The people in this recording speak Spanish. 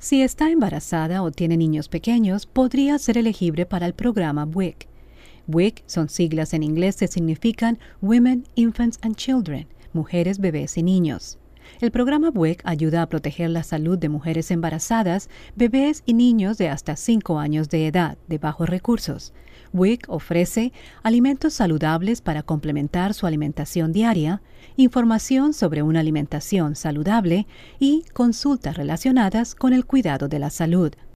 Si está embarazada o tiene niños pequeños, podría ser elegible para el programa WIC. WIC son siglas en inglés que significan Women, Infants and Children, mujeres, bebés y niños. El programa WIC ayuda a proteger la salud de mujeres embarazadas, bebés y niños de hasta 5 años de edad de bajos recursos. WIC ofrece alimentos saludables para complementar su alimentación diaria, información sobre una alimentación saludable y consultas relacionadas con el cuidado de la salud.